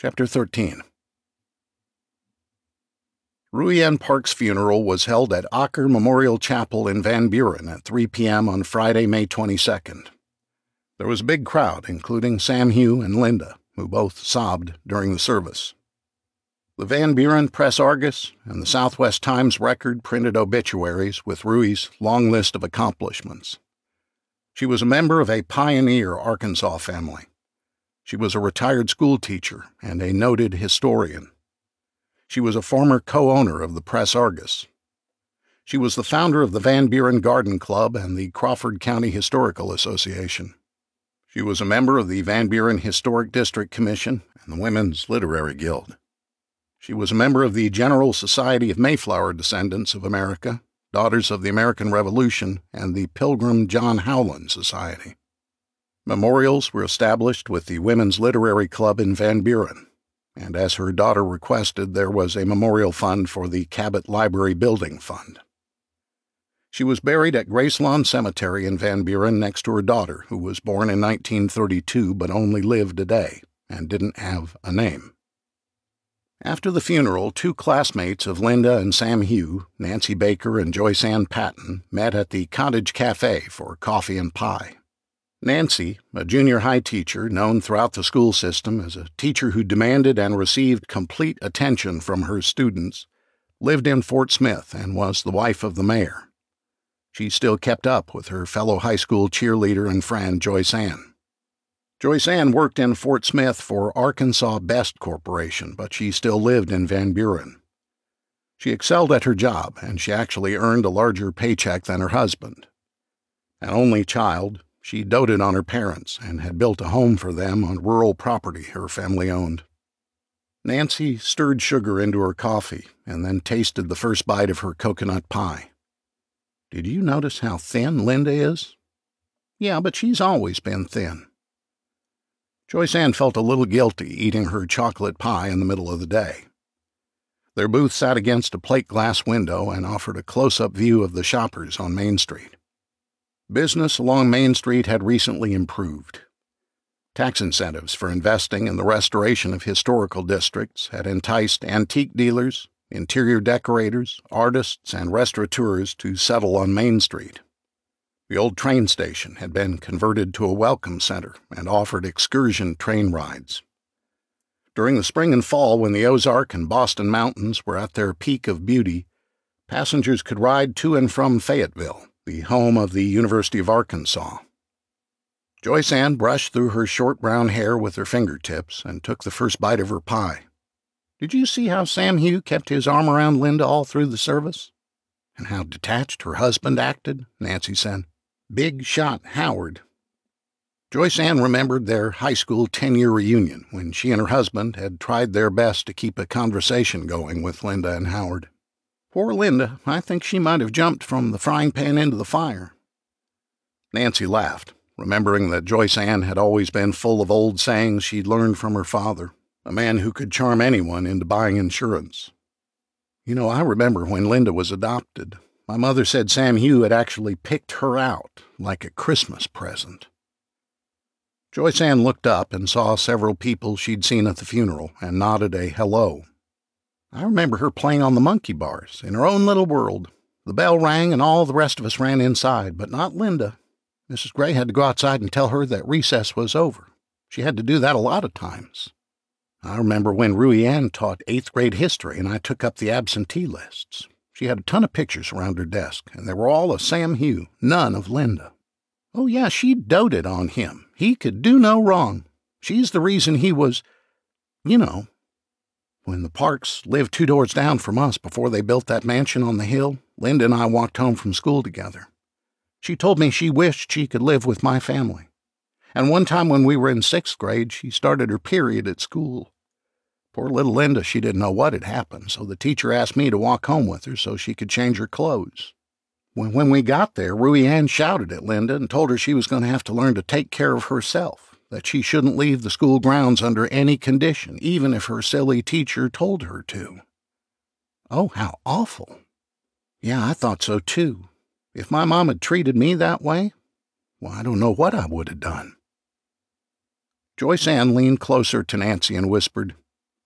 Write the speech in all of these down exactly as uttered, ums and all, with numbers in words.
Chapter thirteen. Ruy-Ann Park's funeral was held at Akker Memorial Chapel in Van Buren at three p.m. on Friday, May twenty-second. There was a big crowd, including Sam Hugh and Linda, who both sobbed during the service. The Van Buren Press-Argus and the Southwest Times Record printed obituaries with Ruey's long list of accomplishments. She was a member of a pioneer Arkansas family. She was a retired school teacher and a noted historian. She was a former co-owner of the Press-Argus. She was the founder of the Van Buren Garden Club and the Crawford County Historical Association. She was a member of the Van Buren Historic District Commission and the Women's Literary Guild. She was a member of the General Society of Mayflower Descendants of America, Daughters of the American Revolution, and the Pilgrim John Howland Society. Memorials were established with the Women's Literary Club in Van Buren, and as her daughter requested, there was a memorial fund for the Cabot Library Building Fund. She was buried at Grace Lawn Cemetery in Van Buren next to her daughter, who was born in nineteen thirty-two but only lived a day and didn't have a name. After the funeral, two classmates of Linda and Sam Hugh, Nancy Baker and Joyce Ann Patton, met at the Cottage Cafe for coffee and pie. Nancy, a junior high teacher known throughout the school system as a teacher who demanded and received complete attention from her students, lived in Fort Smith and was the wife of the mayor. She still kept up with her fellow high school cheerleader and friend Joyce Ann. Joyce Ann worked in Fort Smith for Arkansas Best Corporation, but she still lived in Van Buren. She excelled at her job, and she actually earned a larger paycheck than her husband. An only child, she doted on her parents and had built a home for them on rural property her family owned. Nancy stirred sugar into her coffee and then tasted the first bite of her coconut pie. "Did you notice how thin Linda is?" "Yeah, but she's always been thin." Joyce Ann felt a little guilty eating her chocolate pie in the middle of the day. Their booth sat against a plate glass window and offered a close-up view of the shoppers on Main Street. Business along Main Street had recently improved. Tax incentives for investing in the restoration of historical districts had enticed antique dealers, interior decorators, artists, and restaurateurs to settle on Main Street. The old train station had been converted to a welcome center and offered excursion train rides. During the spring and fall, when the Ozark and Boston Mountains were at their peak of beauty, passengers could ride to and from Fayetteville, the home of the University of Arkansas. Joyce Ann brushed through her short brown hair with her fingertips and took the first bite of her pie. "Did you see how Sam Hugh kept his arm around Linda all through the service? And how detached her husband acted?" Nancy said. "Big shot Howard." Joyce Ann remembered their high school ten-year reunion when she and her husband had tried their best to keep a conversation going with Linda and Howard. "Poor Linda, I think she might have jumped from the frying pan into the fire." Nancy laughed, remembering that Joyce Ann had always been full of old sayings she'd learned from her father, a man who could charm anyone into buying insurance. "You know, I remember when Linda was adopted. My mother said Sam Hugh had actually picked her out, like a Christmas present." Joyce Ann looked up and saw several people she'd seen at the funeral and nodded a hello. "I remember her playing on the monkey bars, in her own little world. The bell rang and all the rest of us ran inside, but not Linda. Missus Gray had to go outside and tell her that recess was over. She had to do that a lot of times. I remember when Ruy-Ann taught eighth grade history and I took up the absentee lists. She had a ton of pictures around her desk, and they were all of Sam Hugh, none of Linda. Oh, yeah, she doted on him. He could do no wrong. She's the reason he was, you know. When the Parks lived two doors down from us before they built that mansion on the hill, Linda and I walked home from school together. She told me she wished she could live with my family. And one time when we were in sixth grade, she started her period at school. Poor little Linda, she didn't know what had happened, so the teacher asked me to walk home with her so she could change her clothes. When, when we got there, Ruy-Ann shouted at Linda and told her she was going to have to learn to take care of herself, that she shouldn't leave the school grounds under any condition, even if her silly teacher told her to. Oh, how awful. Yeah, I thought so too. If my mom had treated me that way, well, I don't know what I would have done. Joyce Ann leaned closer to Nancy and whispered,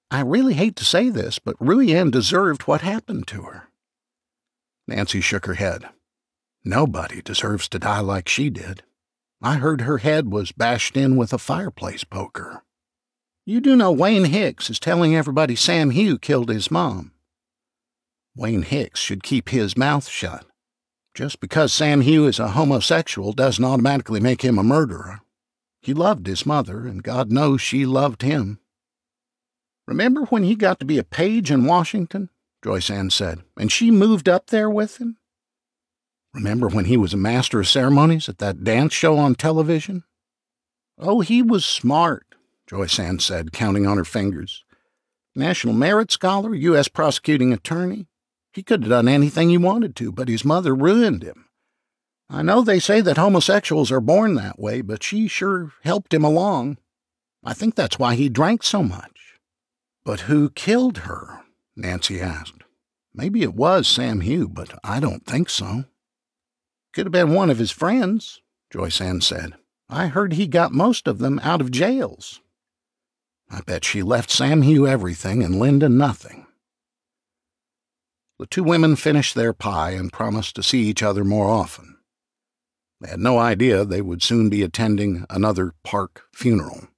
I really hate to say this, but Ruy-Ann deserved what happened to her. Nancy shook her head. Nobody deserves to die like she did. I heard her head was bashed in with a fireplace poker. You do know Wayne Hicks is telling everybody Sam Hugh killed his mom. Wayne Hicks should keep his mouth shut. Just because Sam Hugh is a homosexual doesn't automatically make him a murderer. He loved his mother, and God knows she loved him. Remember when he got to be a page in Washington? Joyce Ann said, and she moved up there with him? Remember when he was a master of ceremonies at that dance show on television? Oh, he was smart, Joyce Ann said, counting on her fingers. National Merit Scholar, U S prosecuting attorney. He could have done anything he wanted to, but his mother ruined him. I know they say that homosexuals are born that way, but she sure helped him along. I think that's why he drank so much. But who killed her? Nancy asked. Maybe it was Sam Hugh, but I don't think so. Could have been one of his friends, Joyce Ann said. I heard he got most of them out of jails. I bet she left Sam Hugh everything and Linda nothing. The two women finished their pie and promised to see each other more often. They had no idea they would soon be attending another Park funeral.